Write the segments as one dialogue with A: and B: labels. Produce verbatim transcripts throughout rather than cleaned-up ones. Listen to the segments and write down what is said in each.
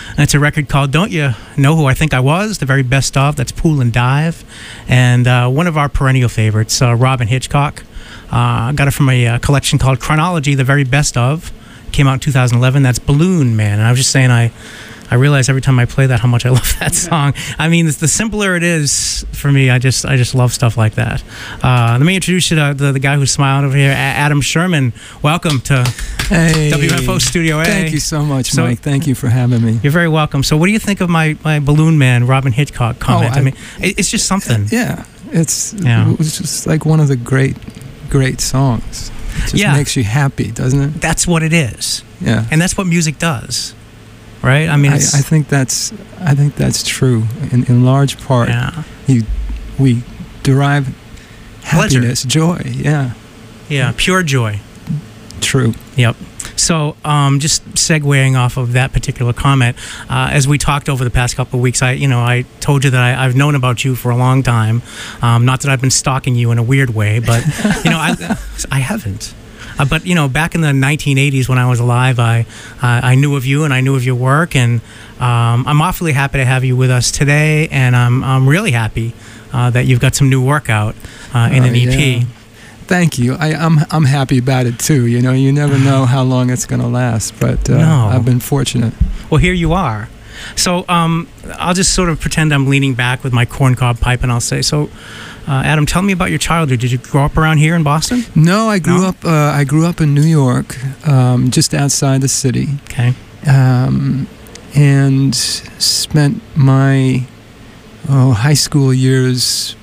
A: And it's a record called Don't You Know Who I Think I Was? The very best of. That's Pool and Dive. And uh, one of our perennial favorites, uh, Robyn Hitchcock. I uh, got it from a uh, collection called Chronology, the very best of. Came out in two thousand eleven. That's Balloon Man. And I was just saying, I, I realize every time I play that how much I love that song. I mean, the simpler it is for me, I just I just love stuff like that. Uh, let me introduce you to the, the guy who's smiling over here, Adam Sherman. Welcome to
B: hey,
A: W F O Studio A.
B: Thank you so much,
A: so,
B: Mike. Thank you for having me.
A: You're very welcome. So what do you think of my, my Balloon Man, Robyn Hitchcock comment?
B: Oh, I,
A: I mean, it, it's just something.
B: Yeah, it's,
A: yeah.
B: It was just like one of the great, great songs. It just
A: yeah.
B: makes you happy, doesn't it?
A: That's what it is.
B: Yeah.
A: And that's what music does. Right? I mean,
B: I,
A: it's,
B: I think that's I think that's true. In in large part,
A: yeah.
B: you we derive happiness,
A: pleasure.
B: joy. Yeah,
A: yeah, pure joy.
B: True.
A: Yep. So, um, just segueing off of that particular comment, uh, as we talked over the past couple of weeks, I, you know, I told you that I, I've known about you for a long time. Um, not that I've been stalking you in a weird way, but you know, I, I haven't. Uh, but you know, back in the nineteen eighties when I was alive, I uh, I knew of you and I knew of your work, and um, I'm awfully happy to have you with us today, and I'm I'm really happy uh, that you've got some new work out uh, in
B: uh,
A: an E P.
B: Yeah. Thank you. I, I'm I'm happy about it too. You know, you never know how long it's going to last, but uh,
A: no.
B: I've been fortunate.
A: Well, here you are. So um, I'll just sort of pretend I'm leaning back with my corncob pipe, and I'll say, so. Uh, Adam, tell me about your childhood. Did you grow up around here in Boston?
B: No, I grew
A: no?
B: up. Uh, I grew up in New York, um, just outside the city.
A: Okay.
B: Um, and spent my oh, high school years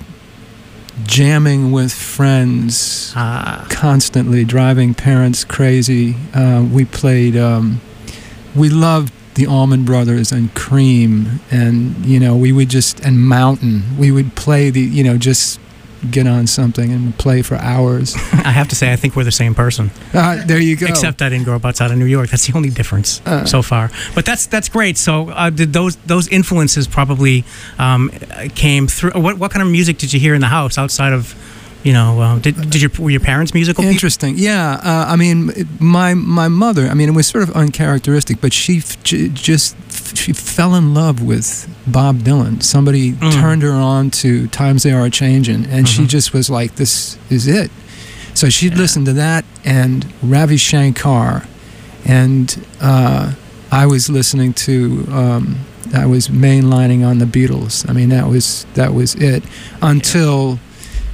B: jamming with friends,
A: uh.
B: constantly driving parents crazy. Uh, we played. Um, we loved the Allman Brothers and Cream, and you know we would just and Mountain. We would play the you know just get on something and play for hours.
A: I have to say, I think we're the same person.
B: Uh, there you go.
A: Except I didn't grow up outside of New York. That's the only difference uh, so far. But that's that's great. So uh, did those those influences probably um, came through? What what kind of music did you hear in the house outside of? You know, uh, did did your were your parents musical?
B: Interesting,
A: people?
B: yeah. Uh, I mean, my my mother. I mean, it was sort of uncharacteristic, but she f- j- just f- she fell in love with Bob Dylan. Somebody mm. turned her on to "Times They Are Changing," and mm-hmm. she just was like, "This is it." So she'd yeah. listen to that and Ravi Shankar, and uh, I was listening to. Um, I was mainlining on the Beatles. I mean, that was that was it until. Yeah.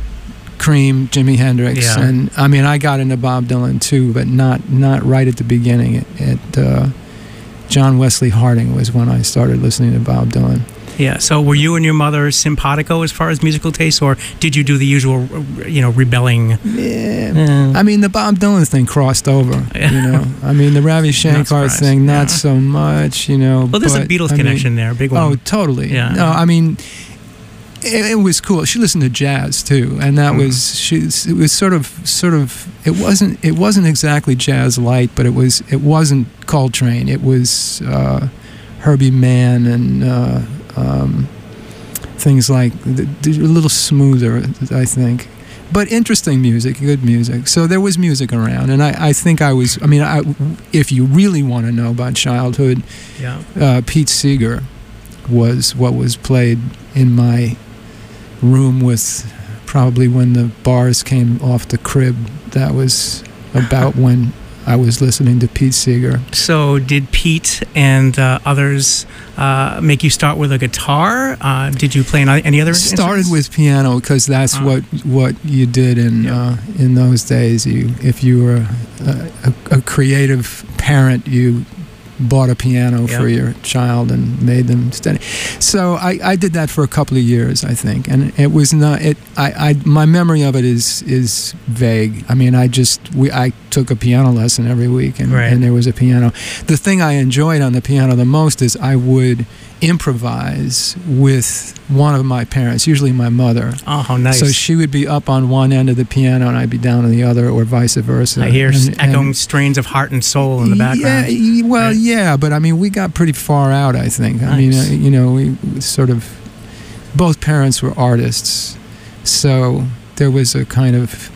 B: Cream, Jimi Hendrix,
A: yeah.
B: and I mean I got into Bob Dylan too, but not not right at the beginning. It, it uh, John Wesley Harding was when I started listening to Bob Dylan.
A: Yeah. So were you and your mother simpatico as far as musical taste, or did you do the usual, you know, rebelling?
B: Yeah. yeah. I mean the Bob Dylan thing crossed over.
A: Yeah.
B: You know, I mean the Ravi Shankar thing, not yeah. so much. You know.
A: Well, there's
B: but,
A: a Beatles
B: I
A: connection
B: mean,
A: there, big one.
B: Oh, totally.
A: Yeah.
B: No, I mean. It, it was cool. She listened to jazz too, and that mm. was she. It was sort of, sort of. It wasn't. It wasn't exactly jazz light, but it was. It wasn't Coltrane. It was uh, Herbie Mann and uh, um, things like the, the, a little smoother, I think. But interesting music, good music. So there was music around, and I, I think I was. I mean, I, if you really want to know about childhood,
A: yeah.
B: uh, Pete Seeger was what was played in my room with probably when the bars came off the crib. That was about when I was listening to Pete Seeger.
A: So did Pete and uh, others uh, make you start with a guitar? Uh, did you play any other
B: Started
A: instruments?
B: with piano because that's uh, what what you did in yeah. uh, in those days. You if you were a, a, a creative parent, you bought a piano yep. for your child and made them study. So I, I did that for a couple of years, I think, and it was not it. I, I my memory of it is is vague. I mean, I just we I took a piano lesson every week, and,
A: right.
B: and there was a piano. The thing I enjoyed on the piano the most is I would improvise with one of my parents, usually my mother.
A: Oh, how nice.
B: So she would be up on one end of the piano and I'd be down on the other, or vice versa.
A: I hear
B: and,
A: echoing
B: and,
A: strains of Heart and Soul in the background.
B: Yeah, well,
A: right.
B: yeah, but I mean, we got pretty far out, I think.
A: Nice.
B: I mean, uh, you know, we sort of, both parents were artists, so there was a kind of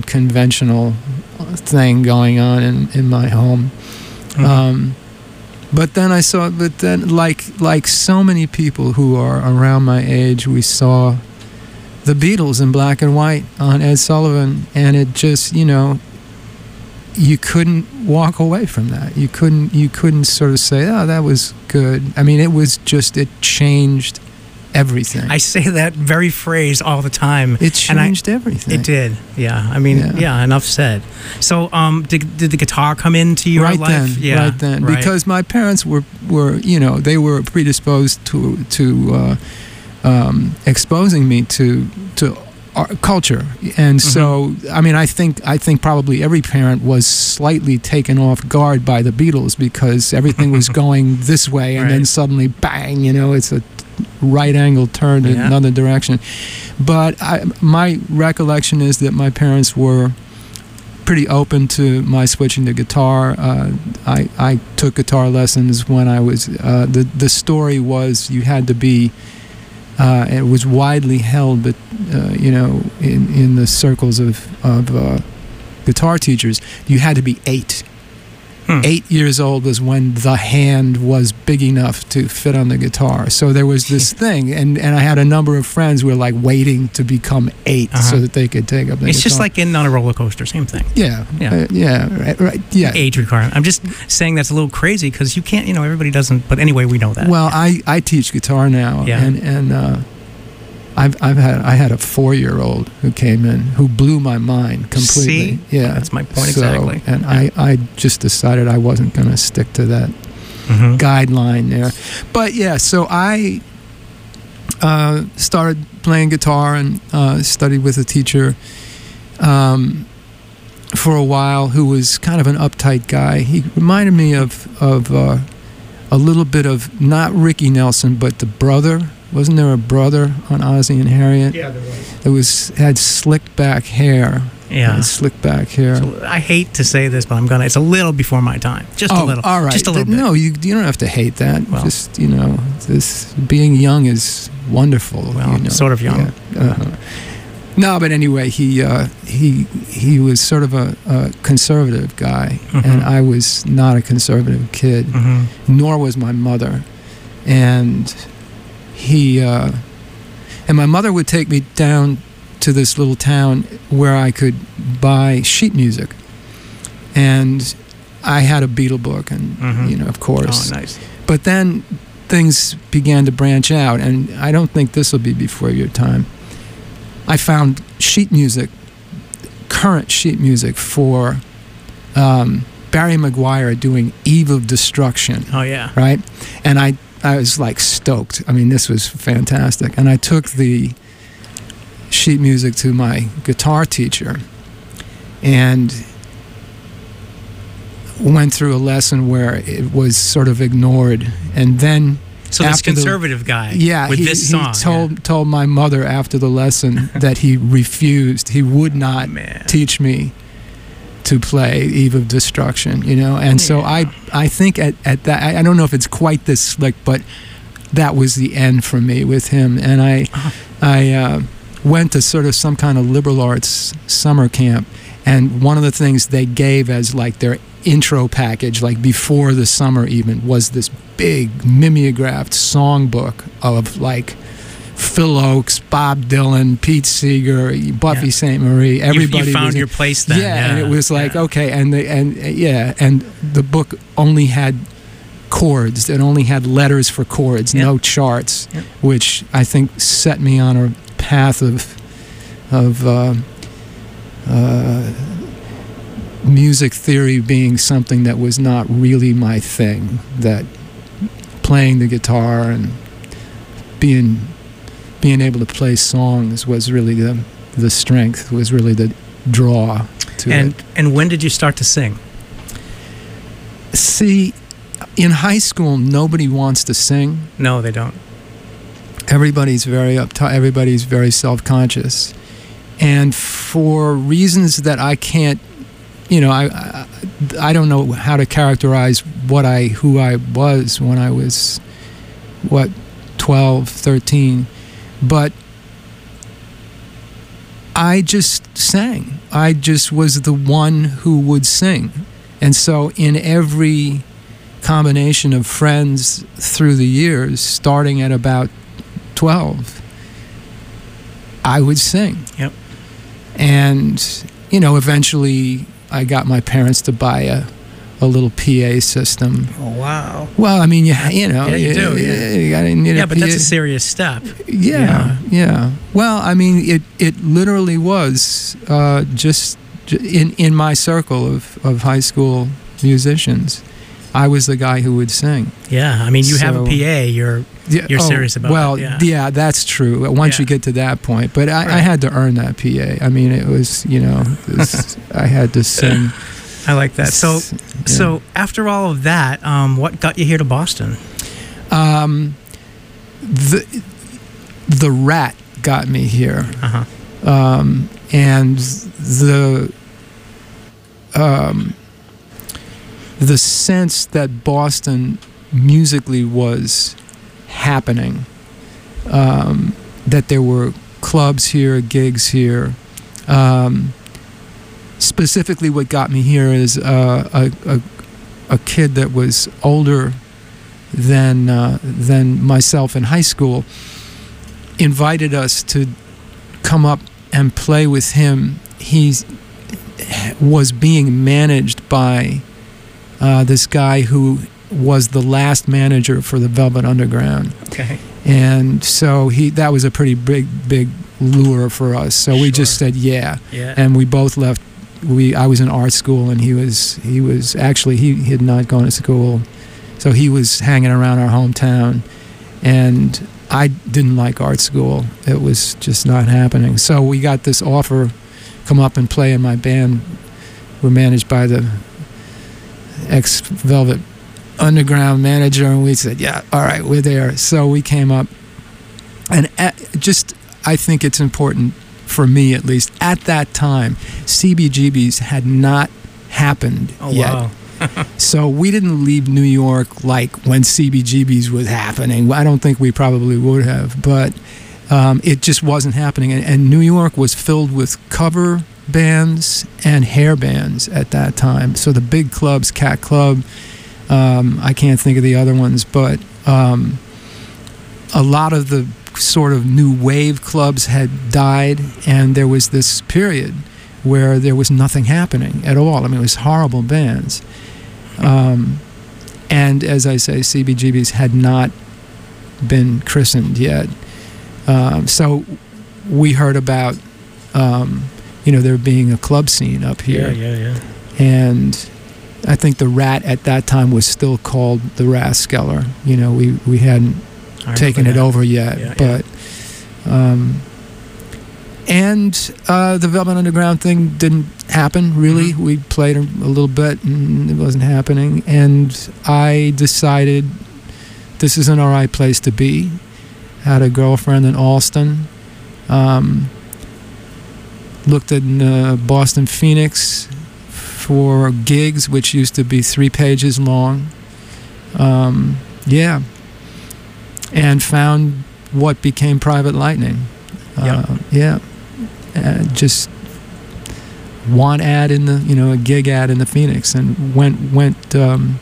B: non-conventional thing going on in, in my home. Mm-hmm. Um, But then I saw, but then like like so many people who are around my age, we saw the Beatles in black and white on Ed Sullivan, and it just, you know, you couldn't walk away from that. You couldn't you couldn't sort of say, oh, that was good. I mean, it was just, it changed everything.
A: I say that very phrase all the time.
B: It changed
A: I,
B: everything.
A: It did, yeah. I mean, yeah, yeah enough said. So, um, did, did the guitar come into your
B: right
A: life?
B: Then,
A: yeah,
B: right then,
A: right.
B: Because my parents were, were, you know, they were predisposed to to uh, um, exposing me to to art, culture, and mm-hmm. so I mean, I think I think probably every parent was slightly taken off guard by the Beatles because everything was going this way, and
A: right.
B: then suddenly, bang! You know, it's a right angle turn in
A: yeah.
B: another direction. But I, my recollection is that my parents were pretty open to my switching to guitar. Uh, I, I took guitar lessons when I was, uh, the, the story was you had to be, uh, it was widely held, but, uh, you know, in, in the circles of, of uh, guitar teachers, you had to be eight. Hmm. Eight years old was when the hand was big enough to fit on the guitar. So there was this thing, and, and I had a number of friends who were like waiting to become eight uh-huh. so that they could take up the
A: It's
B: guitar.
A: just like getting on a roller coaster, same thing.
B: Yeah,
A: yeah,
B: uh, yeah, right, right, yeah.
A: Age requirement. I'm just saying that's a little crazy because you can't, you know, everybody doesn't. But anyway, we know that.
B: Well, I, I teach guitar now,
A: yeah.
B: and and uh, I've I've had I had a four year old who came in who blew my mind completely.
A: See?
B: Yeah,
A: that's my point
B: so,
A: exactly.
B: And
A: yeah.
B: I, I just decided I wasn't going to stick to that
A: mm-hmm.
B: guideline there. But yeah, so I uh, started playing guitar and uh, studied with a teacher um, for a while who was kind of an uptight guy. He reminded me of of uh, a little bit of not Ricky Nelson, but the brother. Wasn't there a brother on Ozzie and Harriet?
A: Yeah, there was.
B: It was had slicked back hair.
A: Yeah,
B: had slicked back hair.
A: So I hate to say this, but I'm gonna. It's a little before my time. Just
B: oh,
A: a little.
B: All right.
A: Just a little bit.
B: No, you you don't have to hate that.
A: Well,
B: just you know, this being young is wonderful.
A: Well,
B: you know?
A: sort of young.
B: Yeah. Uh-huh. No, but anyway, he uh, he he was sort of a, a conservative guy,
A: mm-hmm.
B: and I was not a conservative kid,
A: mm-hmm.
B: nor was my mother, and. He uh, and my mother would take me down to this little town where I could buy sheet music, and I had a Beatle book, and
A: mm-hmm.
B: you know, of course.
A: Oh, nice.
B: But then things began to branch out, and I don't think this will be before your time. I found sheet music, current sheet music for um, Barry Maguire doing "Eve of Destruction."
A: Oh yeah.
B: Right, and I. I was like stoked. I mean, this was fantastic. And I took the sheet music to my guitar teacher and went through a lesson where it was sort of ignored. And then
A: so this conservative
B: the,
A: guy
B: yeah,
A: with
B: he,
A: this song.
B: he told,
A: yeah.
B: told my mother after the lesson that he refused. He would not
A: Man.
B: teach me to play Eve of Destruction, you know, and so
A: yeah.
B: I I think at, at that I, I don't know if it's quite this slick, but that was the end for me with him, and I uh-huh. I uh, went to sort of some kind of liberal arts summer camp, and one of the things they gave as like their intro package, like before the summer even, was this big mimeographed songbook of like Phil Oakes, Bob Dylan, Pete Seeger, Buffy
A: yeah.
B: Sainte Marie. Everybody
A: you, you found
B: was in,
A: your place then.
B: Yeah,
A: yeah,
B: and it was like
A: yeah.
B: okay, and the and uh, yeah, and the book only had chords. It only had letters for chords,
A: yep.
B: no charts,
A: yep.
B: which I think set me on a path of of uh, uh, music theory being something that was not really my thing. That playing the guitar and being being able to play songs was really the the strength, was really the draw to
A: and,
B: it.
A: And when did you start to sing?
B: See, in high school, nobody wants to sing.
A: No, they don't.
B: Everybody's very uptight. Everybody's very self-conscious, and for reasons that I can't, you know, I, I I don't know how to characterize what I who I was when I was what twelve, thirteen. But I just sang. I just was the one who would sing. And so in every combination of friends through the years, starting at about twelve, I would sing.
A: Yep.
B: And, you know, eventually I got my parents to buy a, a little P A system.
A: Oh, wow.
B: Well, I mean, you, you know.
A: Yeah, you, you do.
B: Yeah,
A: Yeah,
B: you gotta need
A: yeah
B: a
A: but
B: P A.
A: that's a serious step.
B: Yeah, yeah, yeah. Well, I mean, it, it literally was uh, just in, in my circle of, of high school musicians. I was the guy who would sing.
A: Yeah, I mean, you
B: So,
A: have a P A. You're
B: yeah,
A: you're
B: oh,
A: serious about
B: well,
A: it. Yeah.
B: yeah, that's true. Once
A: Yeah.
B: you get to that point, but I, I
A: Right.
B: had to earn that P A. I mean, it was, you know, it was, I had to sing.
A: I like that. So,
B: Yeah.
A: so after all of that, um, what got you here to Boston?
B: Um, the the Rat got me here,
A: Uh huh.
B: um, and the um, the sense that Boston musically was happening, um, that there were clubs here, gigs here. Um, specifically, what got me here is uh, a, a a kid that was older than uh, than myself in high school invited us to come up and play with him. He was being managed by uh, this guy who was the last manager for the Velvet Underground,
A: Okay.
B: and so he that was a pretty big big lure for us. So we just
A: Sure.
B: said yeah,
A: Yeah.
B: and we both left. We I was in art school, and he was he was actually he, he had not gone to school, so he was hanging around our hometown, and I didn't like art school. It was just not happening. So we got this offer, come up and play in my band. We're managed by the ex-Velvet Underground manager, and we said, yeah, all right, we're there. So we came up, and at, just I think it's important, for me at least, at that time, C B G B's had not happened
A: Oh
B: yet.
A: wow.
B: So we didn't leave New York like when C B G B's was happening. I don't think we probably would have, but um, it just wasn't happening. And, and New York was filled with cover bands and hair bands at that time. So the big clubs, Cat Club, um, I can't think of the other ones, but um, a lot of the sort of new wave clubs had died, and there was this period where there was nothing happening at all. I mean, it was horrible bands. Um, and as I say, C B G B's had not been christened yet. Um, so we heard about, um, you know, there being a club scene up here.
A: Yeah, yeah, yeah.
B: And I think the Rat at that time was still called the Raskeller. You know, we, we hadn't
A: I
B: taken it
A: remember that.
B: over yet.
A: Yeah,
B: but um, and uh, the Velvet Underground thing didn't happen, really.
A: Mhm.
B: We played a, a little bit, and it wasn't happening. And I decided this isn't a right place to be. Had a girlfriend in Alston. Um, looked at uh, Boston Phoenix for gigs, which used to be three pages long. Um, yeah. And found what became Private Lightning.
A: Yep.
B: Uh, yeah. Uh, just one ad in the, you know, a gig ad in the Phoenix, and went went um,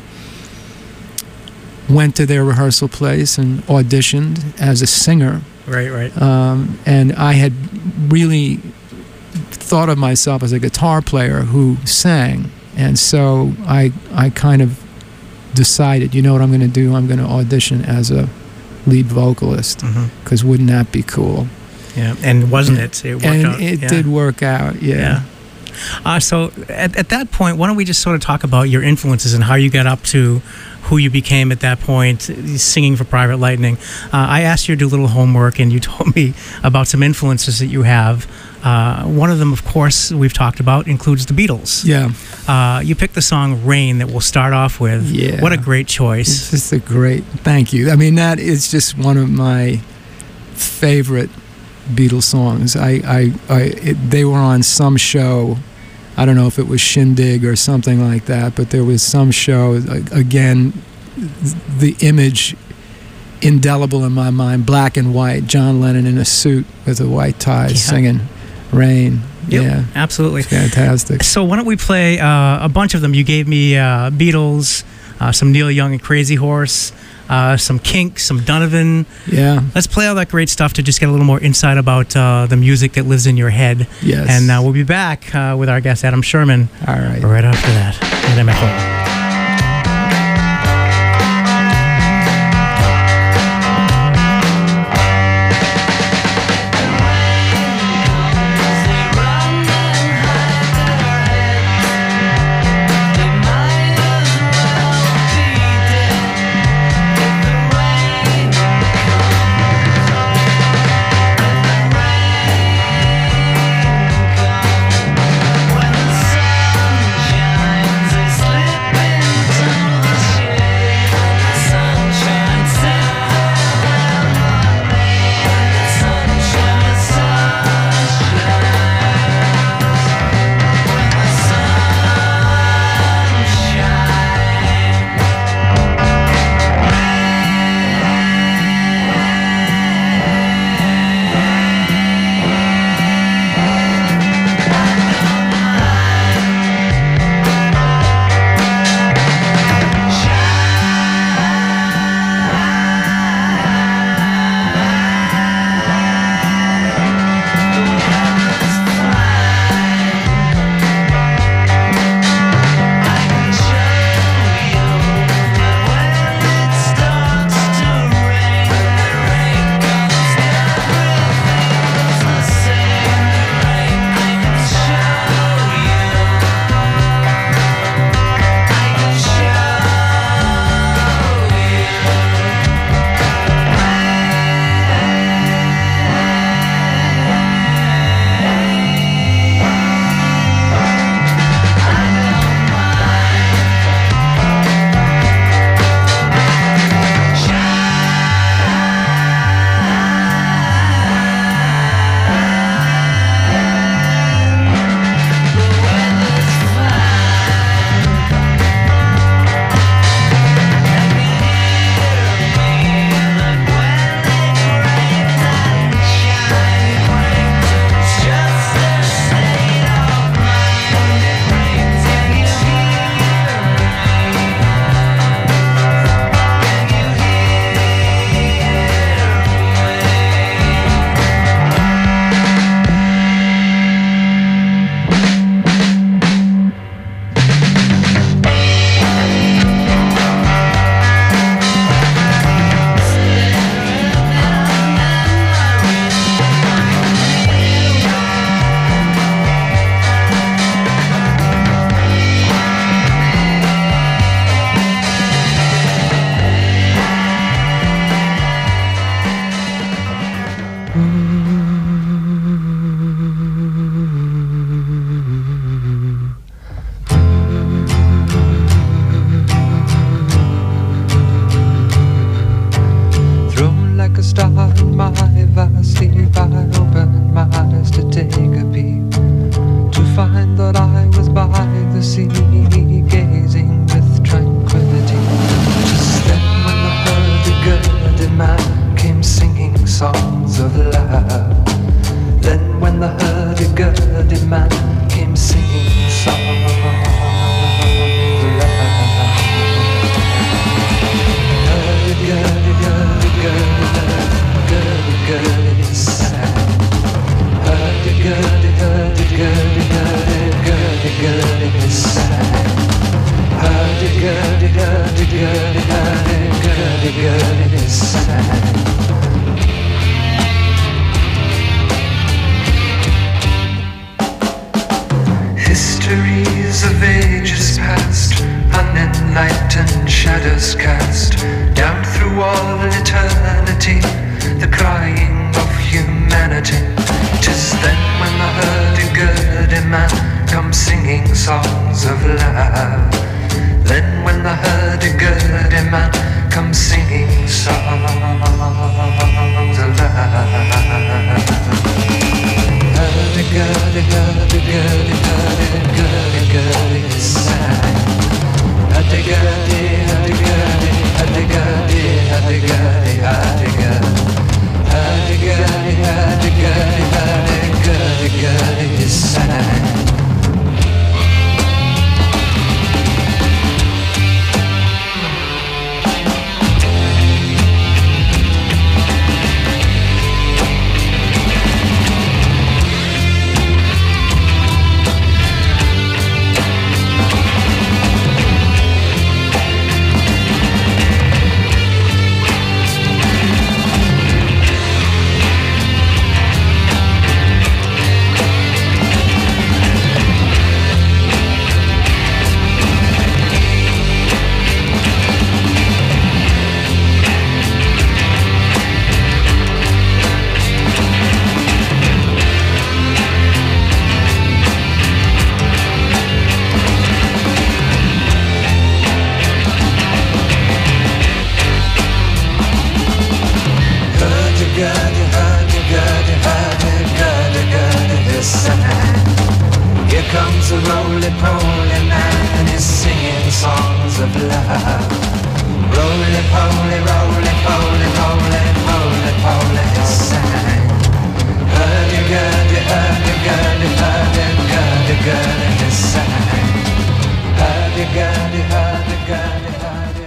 B: went to their rehearsal place and auditioned as a singer.
A: Right, right.
B: Um, and I had really thought of myself as a guitar player who sang, and so I I kind of decided, you know what I'm going to do? I'm going to audition as a lead vocalist, because
A: Mhm.
B: wouldn't that be cool?
A: Yeah, and wasn't it? It worked
B: and
A: out.
B: it
A: yeah.
B: did work out, yeah.
A: Yeah. Uh, so at, at that point, why don't we just sort of talk about your influences and how you got up to who you became at that point, singing for Private Lightning. Uh, I asked you to do a little homework, and you told me about some influences that you have. Uh, one of them, of course, we've talked about, includes the Beatles.
B: Yeah.
A: Uh, you picked the song Rain that we'll start off with.
B: Yeah.
A: What a great choice.
B: It's just a great, thank you. I mean, that is just one of my favorite Beatles songs. I, I, I it, they were on some show. I don't know if it was Shindig or something like that, but there was some show. Again, the image indelible in my mind, black and white, John Lennon in a suit with a white tie,
A: Yeah.
B: singing Rain.
A: Yep,
B: Yeah,
A: absolutely.
B: fantastic.
A: So why don't we play uh, a bunch of them? You gave me uh, Beatles, uh, some Neil Young and Crazy Horse, uh, some Kink, some Donovan.
B: Yeah.
A: Let's play all that great stuff to just get a little more insight about uh, the music that lives in your head.
B: Yes.
A: And uh, we'll be back uh, with our guest, Adam Sherman.
B: All right.
A: Right after that. And M F O.
C: Histories of ages past, unenlightened shadows cast down through all eternity, the crying of humanity. 'Tis then when the hurdy-gurdy man comes singing songs of love. Then when the hurdy-gurdy man comes singing songs of love. Hurdy-gurdy, hurdy-gurdy, hurdy-gurdy, is sad. Hurdy-gurdy, hurdy-gurdy, hurdy-gurdy, hurdy-gurdy, hurdy-gurdy. Hurdy-gurdy, hurdy-gurdy, hurdy-gurdy, is sad. There's a roly-poly man is singing songs of love. Roly-poly, roly-poly, roly-poly-poly, he sang. Hurdy-gurdy, hurdy-gurdy, hurdy-gurdy-gurdy, he sang. Hurdy-gurdy, hurdy-gurdy, hurdy-gurdy.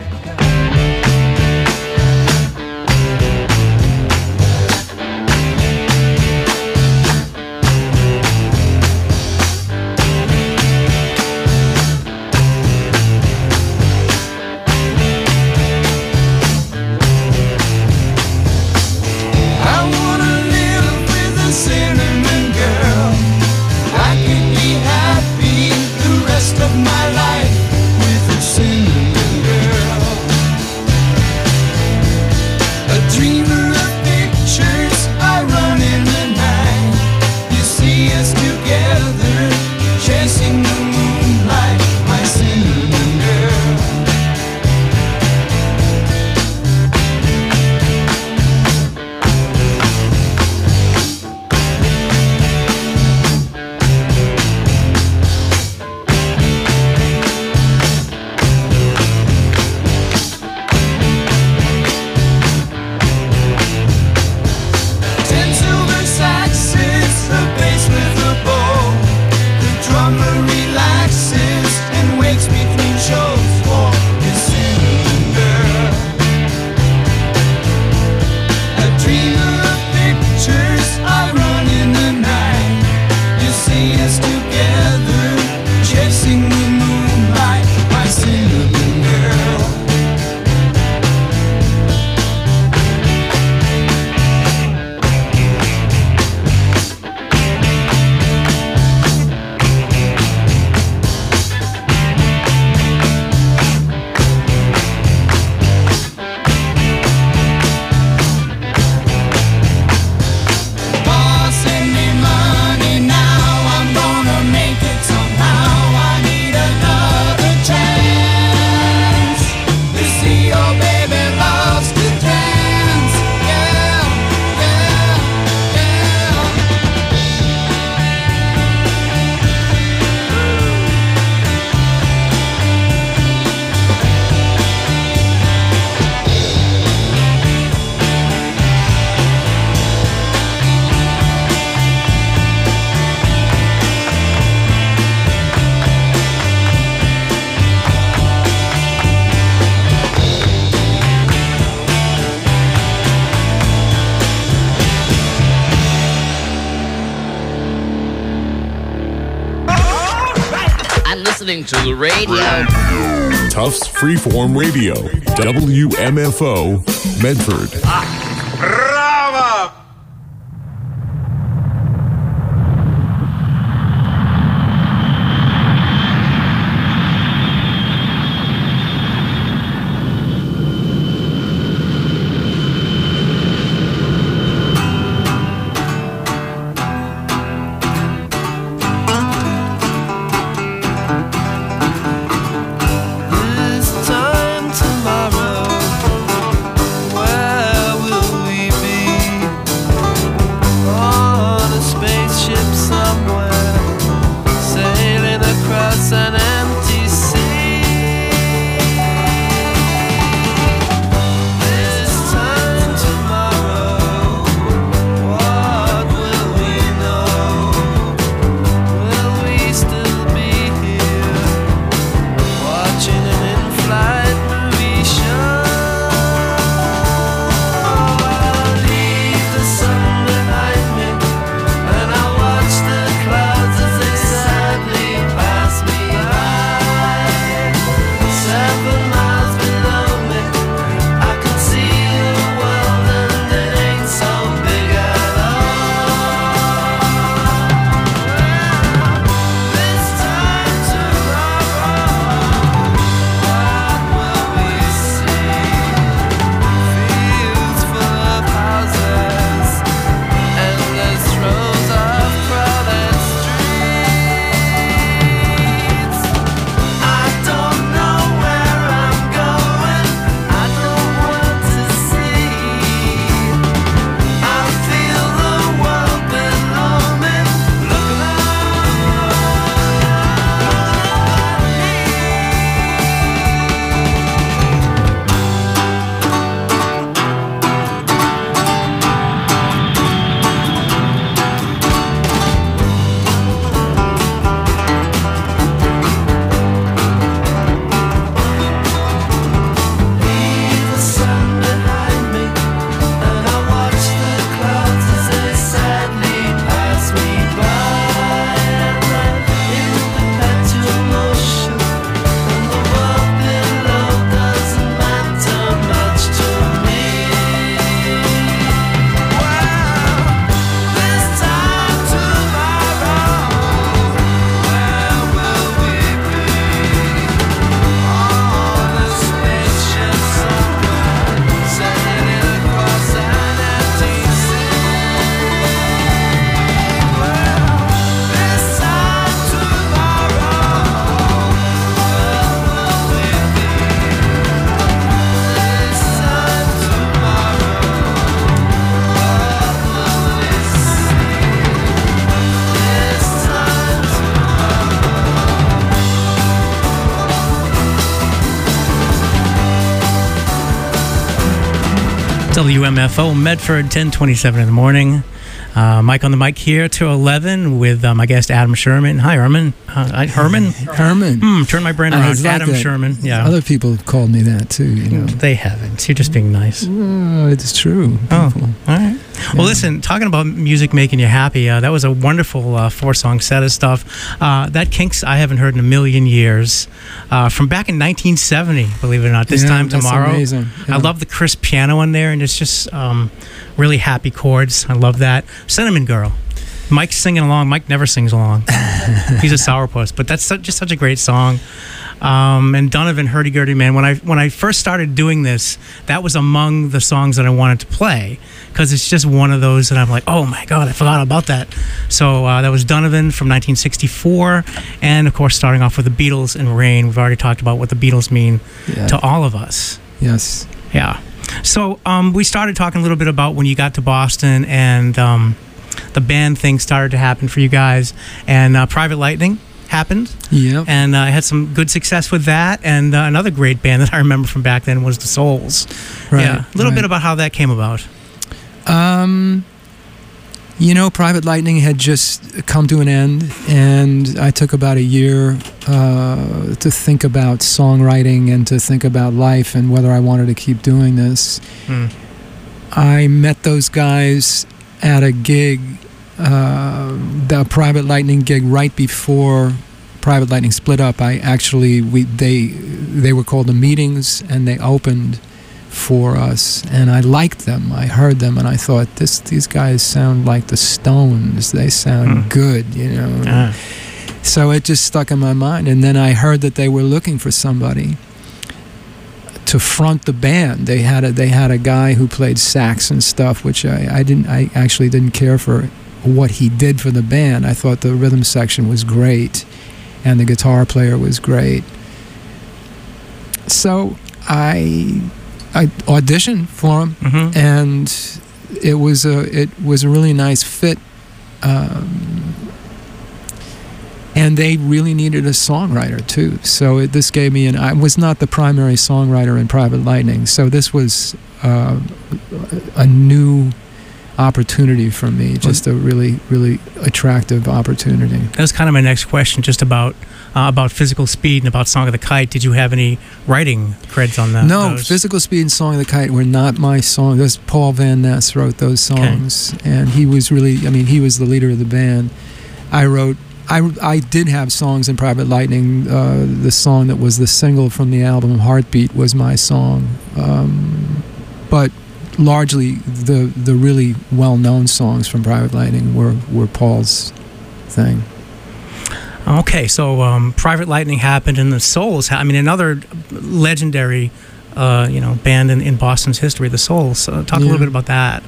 D: Of my life with a cinnamon girl, a dreamer of pictures. I run in the night. You see us together, chasing the moonlight, my cinnamon girl.
E: To the radio.
F: Tufts Freeform Radio, W M F O, Medford.
G: Bravo!
D: This time tomorrow, where will we be?
A: W M F O Medford, ten twenty-seven in the morning. Uh, Mike on the mic here to eleven with uh, my guest Adam Sherman. Hi, Herman. Uh, I, Herman?
B: Herman.
A: Hmm, turn my brain
B: I
A: around.
B: was like
A: Adam
B: that.
A: Sherman. Yeah.
B: Other people have called me that too, you know.
A: They haven't. You're just being nice.
B: Oh, it's true.
A: Oh,
B: People.
A: all right. Well, listen, talking about music making you happy, uh, that was a wonderful uh, four-song set of stuff. Uh, that Kinks I haven't heard in a million years. Uh, from back in nineteen seventy, believe it or not. This
B: Yeah,
A: Time
B: that's
A: Tomorrow.
B: amazing. Yeah.
A: I love the crisp piano in there, and it's just um, really happy chords. I love that. Cinnamon Girl. Mike's singing along. Mike never sings along. He's a sourpuss, but that's such, just such a great song. Um, and Donovan, Hurdy Gurdy Man. When I when I first started doing this, that was among the songs that I wanted to play because it's just one of those that I'm like, oh my god, I forgot about that. So uh, that was Donovan from nineteen sixty-four, and of course starting off with the Beatles and Rain. We've already talked about what the Beatles mean
B: Yeah.
A: to all of us.
B: Yes.
A: Yeah. So um, we started talking a little bit about when you got to Boston and um, the band thing started to happen for you guys, and uh, Private Lightning happened.
B: Yep.
A: And uh, I had some good success with that. And uh, another great band that I remember from back then was the Souls.
B: Right,
A: Yeah, a little
B: right.
A: bit about how that came about.
B: Um, you know, Private Lightning had just come to an end, and I took about a year uh, to think about songwriting and to think about life and whether I wanted to keep doing this.
A: Mm.
B: I met those guys at a gig, uh, the Private Lightning gig, right before Private Lightning split up. I actually we they they were called the Meetings, and they opened for us, and I liked them. I heard them, and I thought, this these guys sound like the Stones. They sound
A: Mm.
B: good, you know.
A: Ah.
B: So it just stuck in my mind, and then I heard that they were looking for somebody to front the band. They had a they had a guy who played sax and stuff, which I, I didn't I actually didn't care for what he did for the band. I thought the rhythm section was great, and the guitar player was great. So I I auditioned for him,
A: Mhm.
B: and it was a it was a really nice fit. Um, and they really needed a songwriter too. So it, this gave me an. I was not the primary songwriter in Private Lightning, so this was uh, a new opportunity for me. Just a really, really attractive opportunity.
A: That was kind of my next question, just about uh, about Physical Speed and about Song of the Kite. Did you have any writing creds on that?
B: No,
A: those?
B: Physical Speed and Song of the Kite were not my song. Those Paul Van Ness wrote those songs, and he was really. I mean, he was the leader of the band. I wrote. I, I did have songs in Private Lightning. Uh, the song that was the single from the album Heartbeat was my song, um, but largely the the really well-known songs from Private Lightning were, were Paul's thing.
A: Okay, so um, Private Lightning happened, and the Souls. Ha- I mean, another legendary, uh, you know, band in, in Boston's history, the Souls. Uh, talk a
B: Yeah.
A: little bit about that.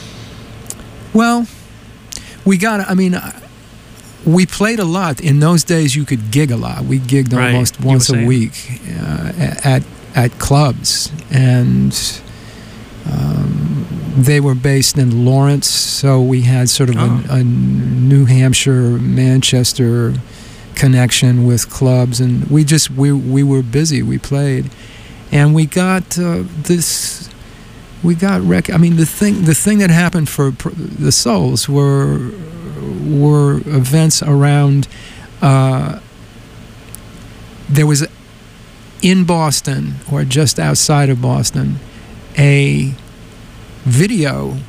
B: Well, we got. I mean, we played a lot. In those days, you could gig a lot. We gigged
A: Right,
B: almost
A: you were
B: once a
A: saying.
B: week uh, at at clubs, and um, they were based in Lawrence, so we had sort of
A: Oh.
B: a, a New Hampshire, Manchester connection with clubs, and we just we we were busy. We played, and we got uh, this. We got rec. I mean, the thing the thing that happened for pr- the Souls were were events around. Uh, there was in Boston, or just outside of Boston, a video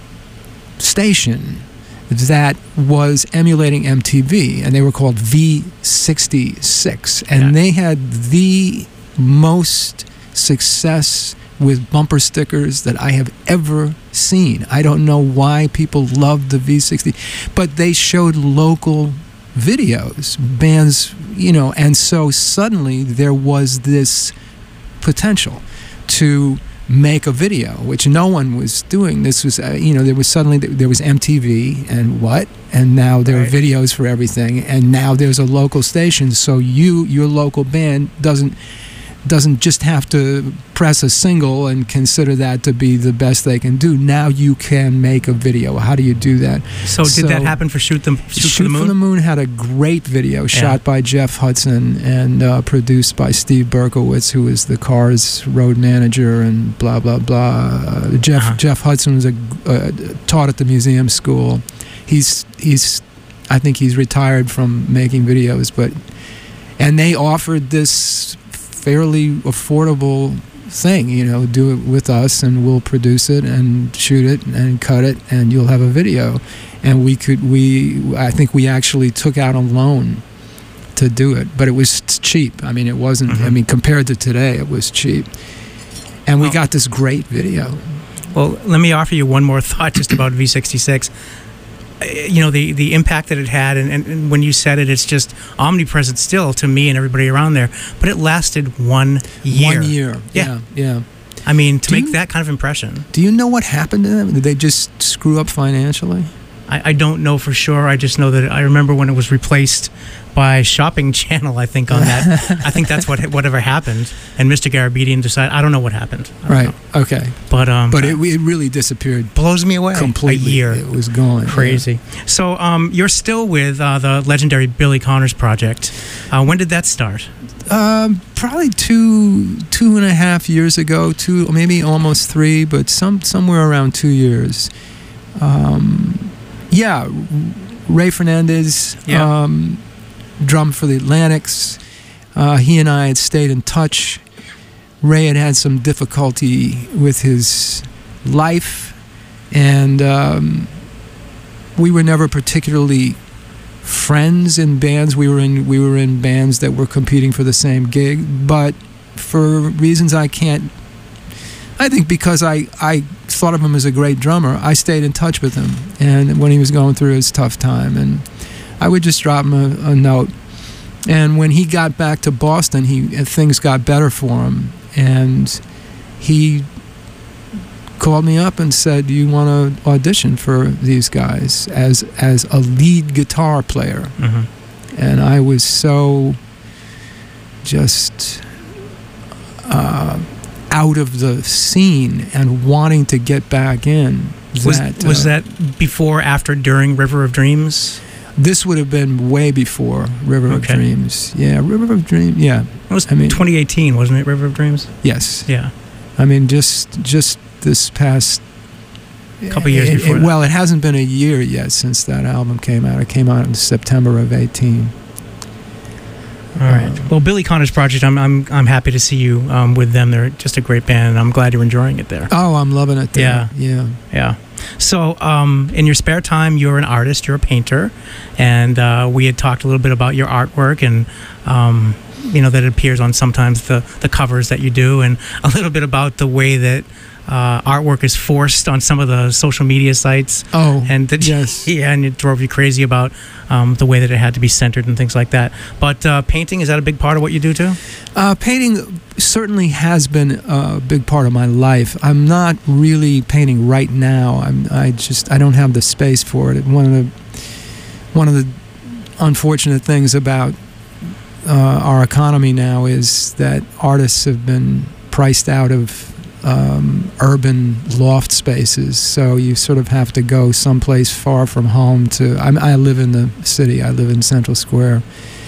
B: station that was emulating M T V, and they were called V sixty-six, and
A: Yeah.
B: they had the most success with bumper stickers that I have ever seen. I don't know why people loved the V sixty, but they showed local videos, bands, you know, and so suddenly there was this potential to make a video, which no one was doing. This was, uh, you know, there was suddenly, there was M T V and what? And now there
A: Right.
B: are videos for everything, and now there's a local station, so you, your local band doesn't doesn't just have to press a single and consider that to be the best they can do. Now you can make a video. How do you do that?
A: So, did
B: So-
A: that happen for Shoot, the, Shoot,
B: Shoot
A: for the Moon?
B: had a great video shot by Jeff Hudson and uh, produced by Steve Berkowitz, who was the Cars road manager and blah blah blah. Uh, Jeff
A: Uh-huh.
B: Jeff Hudson was a uh, taught at the museum school. He's he's I think he's retired from making videos, but and they offered this fairly affordable thing, you know, do it with us and we'll produce it and shoot it and cut it and you'll have a video. And we could, we, I think we actually took out a loan to do it, but it was cheap. I mean, it wasn't,
A: Mm-hmm.
B: I mean, compared to today, it was cheap. And we
A: Well-
B: got this great video.
A: Well, let me offer you one more thought just about V sixty-six. Uh, You know, the, the impact that it had, and, and, and when you said it, it's just omnipresent still to me and everybody around there. But it lasted one year.
B: One year.
A: Yeah.
B: Yeah. yeah.
A: I mean, to
B: Do
A: make
B: you-
A: that kind of impression,
B: Do you know what happened to them? Did they just screw up financially?
A: I, I don't know for sure. I just know that I remember when it was replaced by Shopping Channel, I think, on that. I think that's what whatever happened. And Mister Garabedian decided, I don't know what happened. I don't
B: Right.
A: know.
B: Okay.
A: But, um,
B: But it, it really disappeared
A: blows me away.
B: completely.
A: A year.
B: It was gone.
A: Crazy. So um, you're still with uh, the legendary Billy Connors project. Uh, when did that start?
B: Um, probably two, two and a half years ago, two, maybe almost three, but some somewhere around two years. Um, yeah, Ray Fernandez,
A: Yeah.
B: um, drummed for the Atlantics. Uh, he and I had stayed in touch. Ray had had some difficulty with his life, and um, we were never particularly friends in bands. We were in we were in bands that were competing for the same gig, but for reasons I can't. I think because I I thought of him as a great drummer, I stayed in touch with him, and when he was going through his tough time, and I would just drop him a, a note. And when he got back to Boston, he things got better for him, and he called me up and said, "Do you want to audition for these guys as as a lead guitar player?"
A: Mm-hmm.
B: And I was so just uh, out of the scene and wanting to get back in.
A: Was,
B: that,
A: was
B: uh,
A: that before, after, during River of Dreams?
B: This would have been way before River
A: Okay.
B: of Dreams. Yeah, River of Dreams. Yeah,
A: It was
B: I mean-
A: twenty eighteen, wasn't it, River of Dreams?
B: yes.
A: Yeah.
B: I mean, just just this past
A: Couple years
B: it- it-
A: before that.
B: Well, it hasn't been a year yet since that album came out. It came out in September of eighteen.
A: All right. Well, Billy Connors project, I'm I'm I'm happy to see you um, with them. They're just a great band, and I'm glad you're enjoying it there.
B: Oh, I'm loving it there.
A: Yeah.
B: Yeah.
A: Yeah. So, um, in your spare time, you're an artist, you're a painter, and uh, we had talked a little bit about your artwork and, um, you know, that it appears on sometimes the, the covers that you do, and a little bit about the way that uh, artwork is forced on some of the social media sites.
B: Oh,
A: And that,
B: yes.
A: yeah, and it drove you crazy about um, the way that it had to be centered and things like that. But uh, painting, is that a big part of what you do too?
B: Uh, painting certainly has been a big part of my life. I'm not really painting right now. I'm, I just I don't have the space for it. One of the one of the unfortunate things about uh, our economy now is that artists have been priced out of um, urban loft spaces. So you sort of have to go someplace far from home to. I'm, I live in the city. I live in Central Square.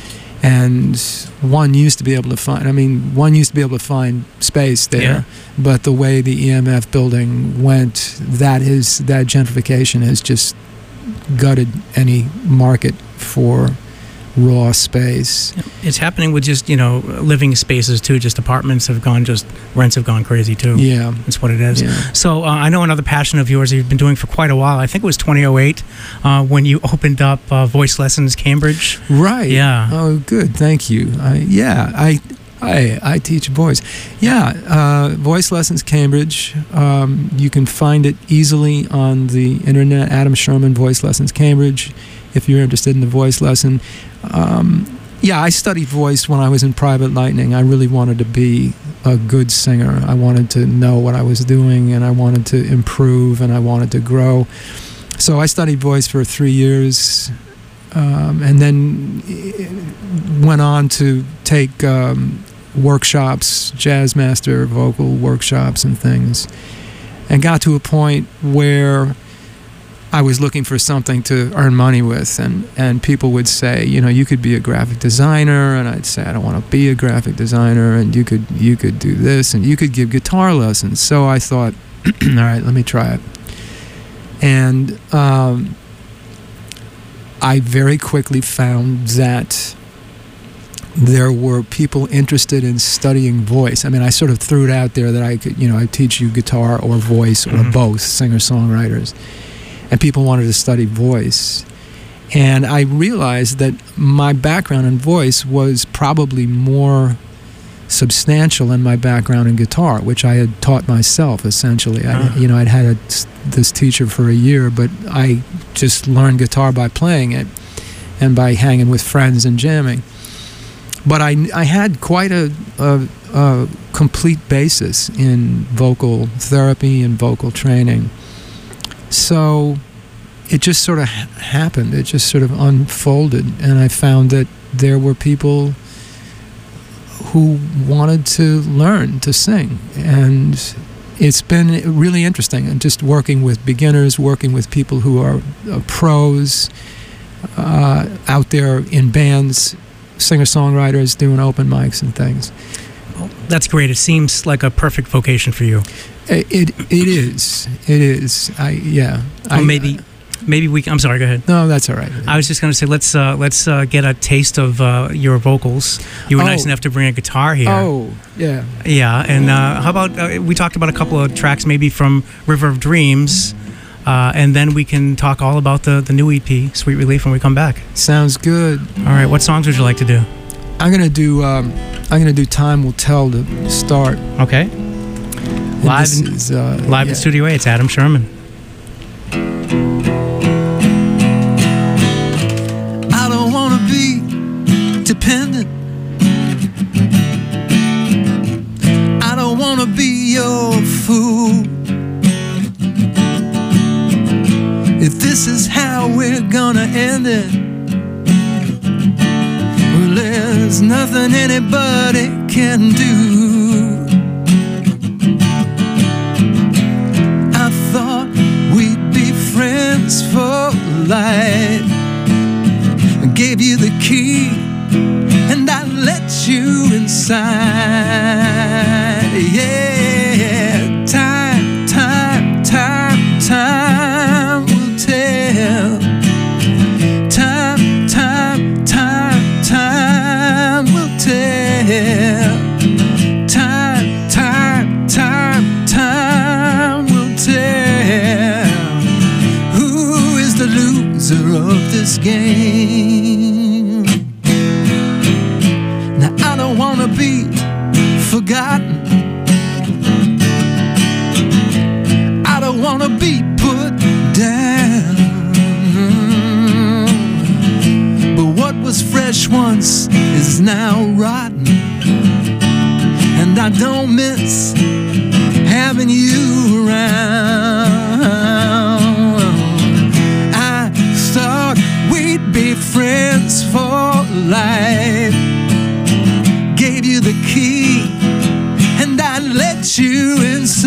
B: And one used to be able to find, I mean, one used to be able to find space there,
A: Yeah.
B: but the way the E M F building went, that is, that gentrification has just gutted any market for raw space.
A: It's happening with just, you know, living spaces too. Just apartments have gone, just rents have gone crazy too.
B: Yeah.
A: That's what it is.
B: Yeah.
A: So uh, I know another passion of yours that you've been doing for quite a while. I think it was twenty oh eight uh, when you opened up uh, Voice Lessons Cambridge.
B: Right.
A: Yeah.
B: Oh, good. Thank you. I, yeah, I, I, I teach voice. Yeah, uh, Voice Lessons Cambridge. Um, you can find it easily on the internet. Adam Sherman, Voice Lessons Cambridge. If you're interested in the voice lesson. Um, yeah, I studied voice when I was in Private Lightning. I really wanted to be a good singer. I wanted to know what I was doing, and I wanted to improve, and I wanted to grow. So I studied voice for three years, um, and then went on to take um, workshops, jazz master vocal workshops and things, and got to a point where I was looking for something to earn money with, and, and people would say, you know, you could be a graphic designer, and I'd say, I don't want to be a graphic designer, and you could you could do this, and you could give guitar lessons. So I thought, all right, let me try it. And um, I very quickly found that there were people interested in studying voice. I mean, I sort of threw it out there that I could, you know, I'd teach you guitar or voice or
A: Mm-hmm.
B: both, singer-songwriters. And people wanted to study voice. And I realized that my background in voice was probably more substantial than my background in guitar, which I had taught myself, essentially. I, you know, I'd had a, this teacher for a year, but I just learned guitar by playing it and by hanging with friends and jamming. But I, I had quite a, a, a complete basis in vocal therapy and vocal training. So it just sort of ha- happened. It just sort of unfolded. And I found that there were people who wanted to learn to sing. And it's been really interesting. And just working with beginners, working with people who are uh, pros, uh, out there in bands, singer-songwriters doing open mics and things.
A: That's great. It seems like a perfect vocation for you.
B: It it, it is. It is. I yeah. I,
A: Or maybe, maybe we. I'm sorry. Go ahead.
B: No, that's all right.
A: I was just going to say let's uh, let's uh, get a taste of uh, your vocals. You were
B: Oh.
A: nice enough to bring a guitar here.
B: Oh yeah.
A: Yeah, and uh, how about uh, we talked about a couple of tracks maybe from River of Dreams, uh, and then we can talk all about the the new E P, Sweet Relief, when we come back.
B: Sounds good.
A: All right. What songs would you like to do?
B: I'm gonna do. Um, I'm gonna do Time Will Tell to start.
A: Okay.
B: And
A: Live
B: this
A: in-
B: is, uh,
A: Live
B: yeah.
A: at Studio A. It's Adam Sherman.
D: I don't wanna be dependent. I don't wanna be your fool. If this is how we're gonna end it, well, there's nothing anybody can do. I thought we'd be friends for life. I gave you the key and I let you inside. Yeah, time, time, time, time will tell. Time, time, time, time will tell. Time, time, time, time will tell. Who is the loser of this game? Now I don't wanna be forgotten. I don't wanna be put down. But what was fresh once is now rotten. And I don't miss having you around. I thought we'd be friends for life. Gave you the key and I let you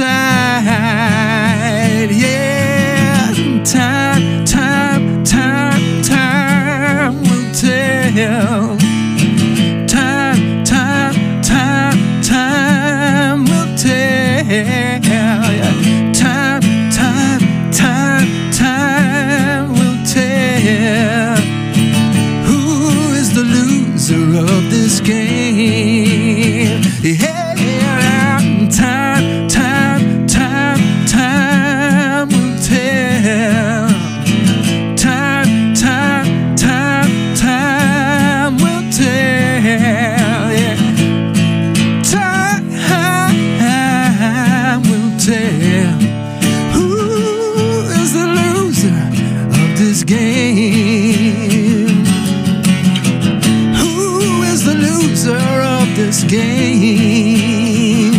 D: inside. Yeah, time, time, time, time will tell. Time, time, time, time will tell. Yeah. Time, time, time, time will tell. Who is the loser of this game? Yeah, time, time, time, time will tell. Time, time, time, time will tell. Yeah. Time will tell. Who is the loser of this game? Who is the loser of this game?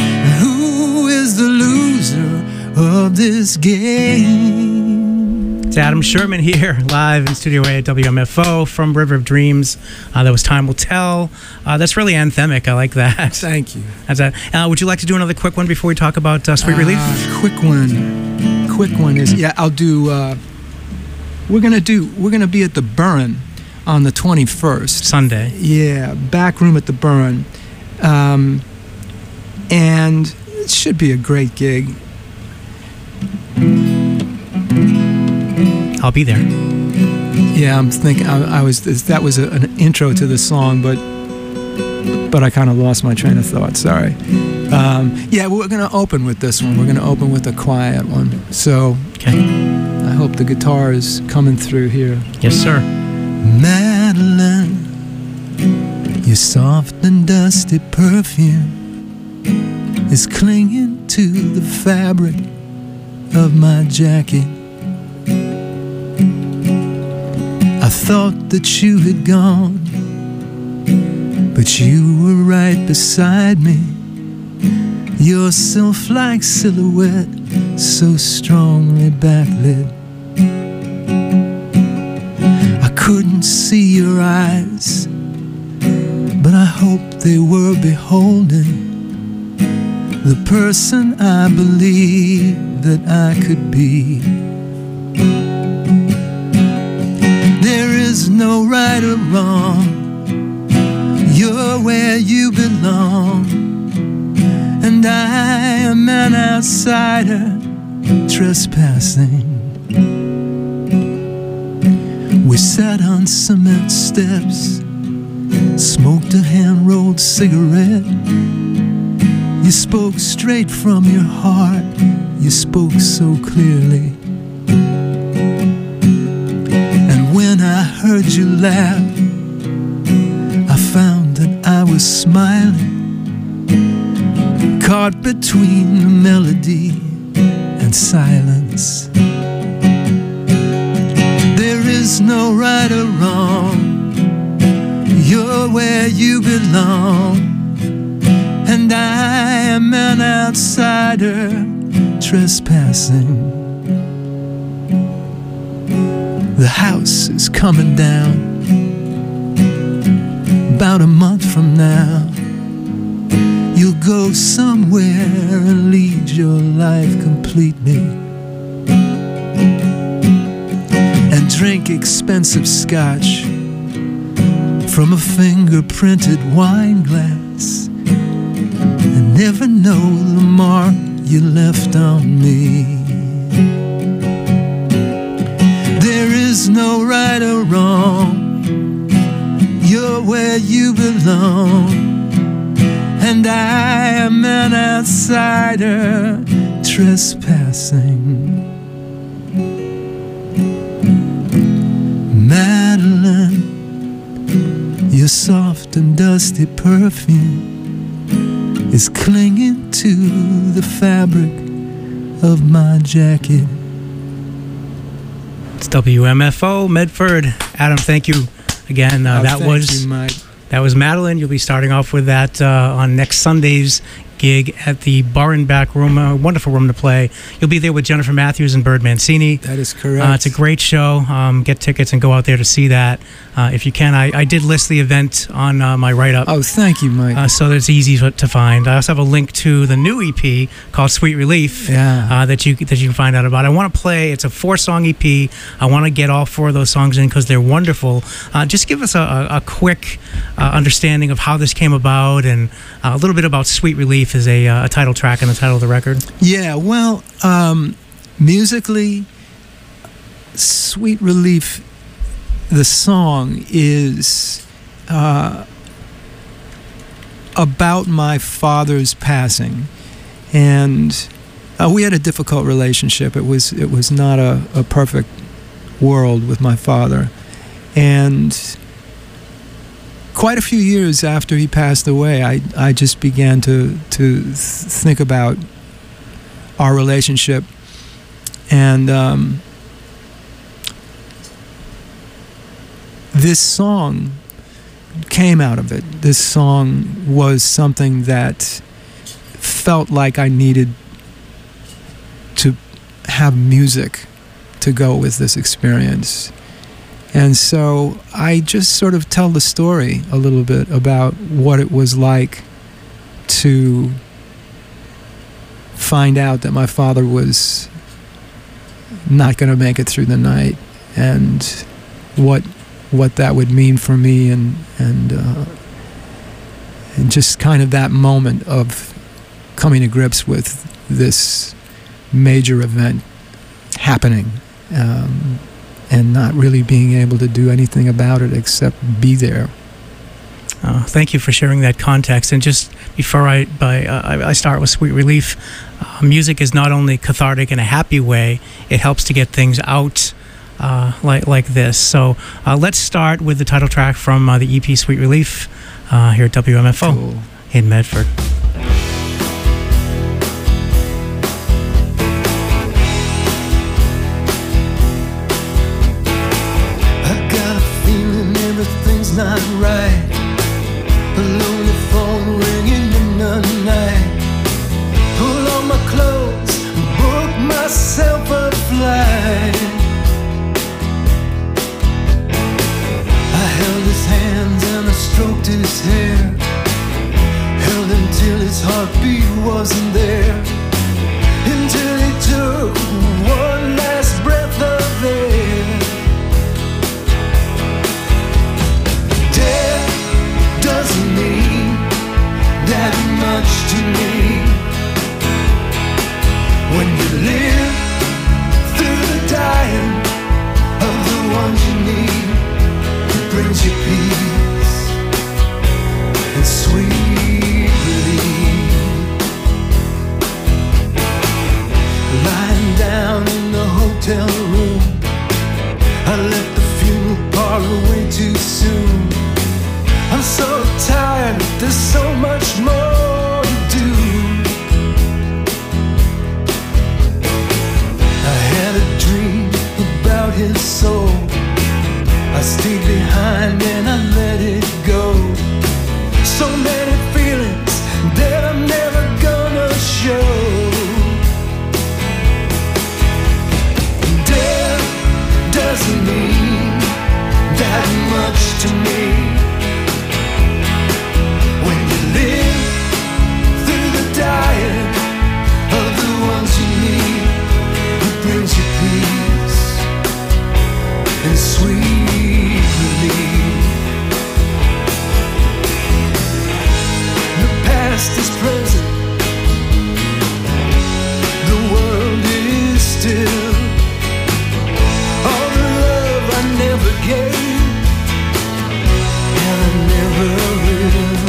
D: Who is the loser of this game?
A: It's Adam Sherman here, live in Studio A at W M F O from River of Dreams. Uh, that was Time Will Tell. Uh, that's really anthemic. I like that.
B: Thank you.
A: That's that. Uh, would you like to do another quick one before we talk about uh, Sweet Relief?
B: Uh, quick one. Quick one is, yeah, I'll do, uh, we're going to do, we're going to be at the Burn on the twenty-first.
A: Sunday.
B: Yeah, back room at the Burn. Um, and it should be a great gig.
A: I'll be there.
B: Yeah, I'm thinking, I, I was, that was a, an intro to the song, but but I kind of lost my train of thought, sorry. Um, yeah, we're going to open with this one. We're going to open with a quiet one. So,
A: okay.
B: I hope the guitar is coming through here.
A: Yes, sir.
B: Madeline, your soft and dusty perfume is clinging to the fabric of my jacket. I thought that you had gone, but you were right beside me. Your sylph-like silhouette, so strongly backlit. I couldn't see your eyes, but I hoped they were beholding the person I believed that I could be. There is no right or wrong, you're where you belong, and I am an outsider trespassing. We sat on cement steps, smoked a hand-rolled cigarette. You spoke straight from your heart, you spoke so clearly. And when I heard you laugh, I found that I was smiling, caught between the melody and silence. There is no right or wrong, you're where you belong, and I am an outsider trespassing. The house is coming down about a month from now. You'll go somewhere and lead your life completely, and drink expensive scotch from a finger-printed wine glass, and never know the mark you left on me. There is no right or wrong, you're where you belong, and I am an outsider trespassing. Madeline, your soft and dusty perfume is clinging to the fabric of my jacket.
A: It's W M F O Medford. Adam, thank you again. Uh,
B: Oh,
A: that
B: thank
A: was
B: you, Mike.
A: that was Madeline. You'll be starting off with that uh, on next Sunday's gig at the Bar and Back Room. A wonderful room to play. You'll be there with Jennifer Matthews and Bird Mancini.
B: That is correct.
A: Uh, it's a great show. Um, get tickets and go out there to see that uh, if you can. I, I did list the event on uh, my write-up.
B: Oh, thank you, Mike.
A: Uh, so that it's easy to, to find. I also have a link to the new E P called Sweet Relief
B: Yeah.
A: uh, that you that you can find out about. I want to play. It's a four-song E P. I want to get all four of those songs in because they're wonderful. Uh, just give us a, a, a quick uh, understanding of how this came about and uh, a little bit about Sweet Relief as a, uh, a title track and the title of the record.
B: Yeah, well, um, musically, Sweet Relief, the song is uh, about my father's passing, and uh, we had a difficult relationship. It was it was not a, a perfect world with my father, and quite a few years after he passed away, I I just began to to th- think about our relationship, and um, this song came out of it. This song was something that felt like I needed to have music to go with this experience. And so I just sort of tell the story a little bit about what it was like to find out that my father was not going to make it through the night, and what what that would mean for me, and and uh, and just kind of that moment of coming to grips with this major event happening, um, and not really being able to do anything about it except be there.
A: Uh, thank you for sharing that context. And just before I by, uh, I start with Sweet Relief, uh, music is not only cathartic in a happy way, it helps to get things out uh, like like this. So uh, let's start with the title track from uh, the E P Sweet Relief uh, here at W M F O
B: Cool.
A: in Medford.
D: I got a feeling everything's not right. A lonely phone ringing in the night. Pull on my clothes, book myself a flight. I held his hands and I stroked his hair, held him till his heartbeat wasn't there, until he took one last breath of air. Death doesn't mean that much to me. When you live through the dying of the ones you need, it brings you peace and sweet relief. Lying down in the hotel room, I left the funeral parlor way too soon. I'm so tired, there's so much more to do. I had a dream about his soul. I stayed behind and I let it go. So many feelings that I'm never gonna show. Death doesn't mean that much to me. When you live through the dying of the ones you need, it brings you peace and sweet relief. The past is present, the world is still. All the love I never gave, and I never will.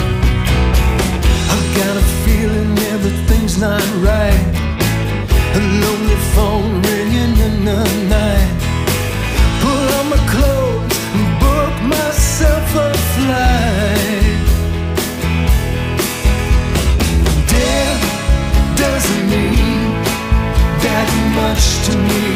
D: I've got a feeling everything's not right. A lonely phone ringing in the night. Pull on my clothes and book myself a flight. Death doesn't mean that much to me.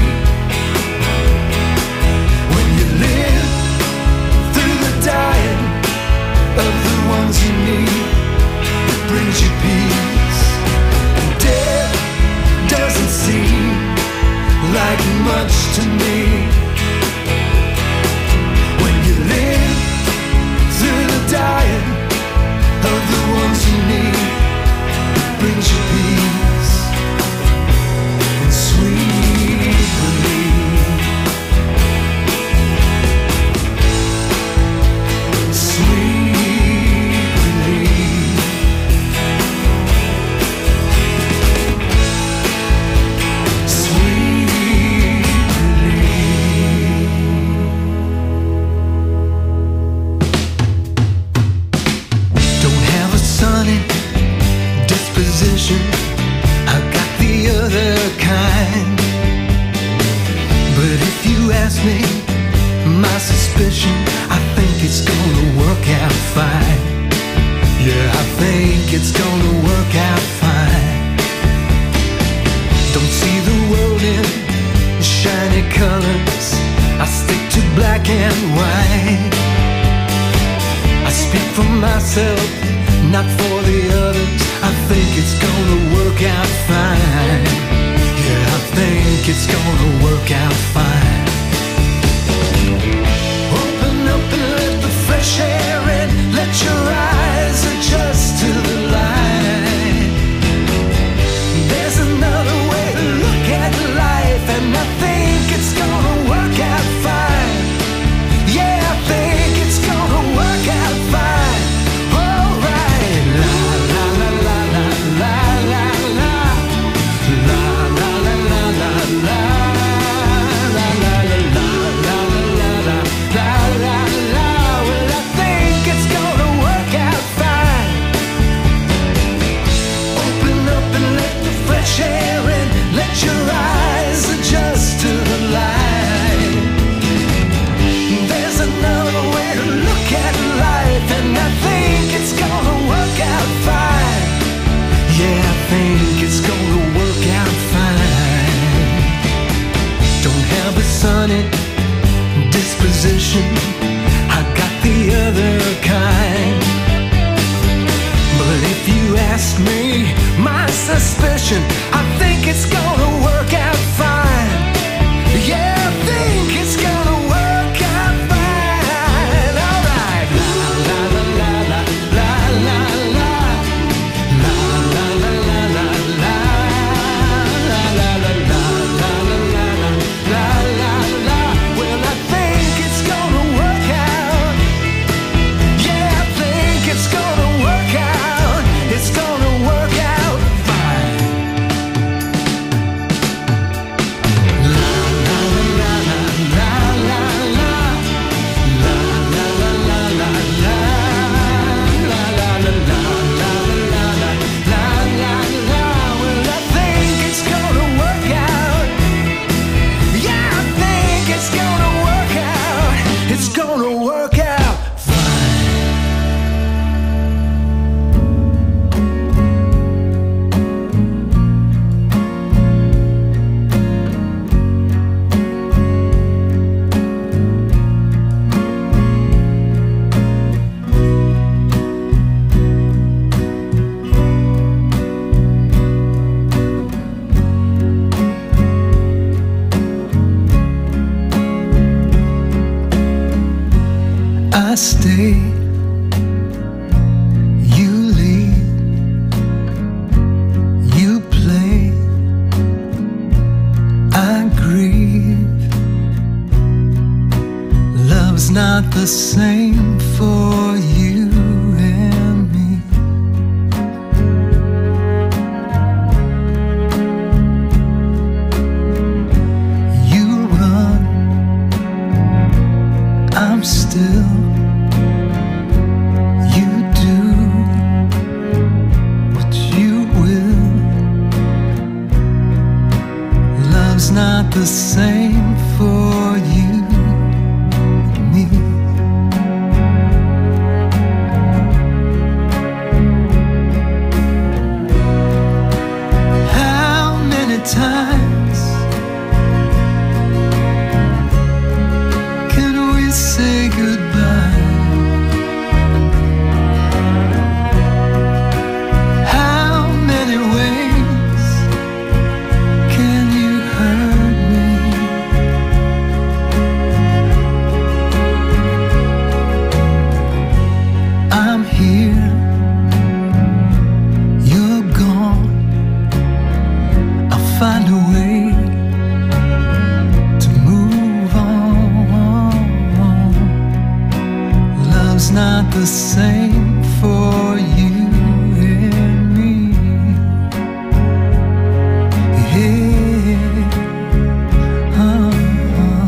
D: When you live through the dying of the ones you need, it brings you peace. Death doesn't seem like much to me. When you live through the dying of the ones you need, it brings you peace and sweet relief. Sweet relief. Sweet relief. Don't have a sunny disposition, I've got the other kind. But if you ask me my suspicion, I think it's gonna work out fine. Yeah, I think it's gonna work out fine. Don't see the world in shiny colors, I stick to black and white. I speak for myself, not for the others. I think it's gonna work out fine. Yeah, I think it's gonna work work out fine. Open up and let the fresh air in. Let your eyes adjust to the light. There's another way to look at life, and I think it's gonna work out fine. Yeah, I think it's gonna work out fine. Alright. La la la la la la la la. La la la la la la. La la la la la la la la la la. Well, I think it's gonna work out fine. Open up and let the fresh air in. Let your eyes adjust to the light. There's another way to look at life, and I think it's gonna work out fine. Yeah, I think it's gonna work out fine. Don't have a sunny disposition, I got the other kind. But if you ask me, my suspicion, I think it's gonna work out fine. Yeah, I think it's gonna work out fine. Alright. La la la la la la la la. La la la la la la. La la la la la la la la la. Well, I think it's gonna work out. Yeah, I think it's gonna work out. It's gonna work out fine. La la la la la la la. La la la la la la. La la la la la la la la la la. Well, I think it's gonna work out. Yeah, I think it's gonna work out. It's gonna work out fine. I stay, you lead, you play, I grieve. Love's not the same for you and me. You run, I'm still. You do what you will. Love's not the same for you and me. How many times can we say goodbye? How many ways can you hurt me? I'm here, you're gone. I'll find a way to move on. Love's not the same for you and me. Yeah. Uh-uh.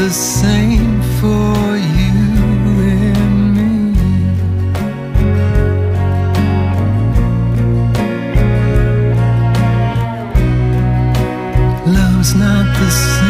D: the same for you and me. Love's not the same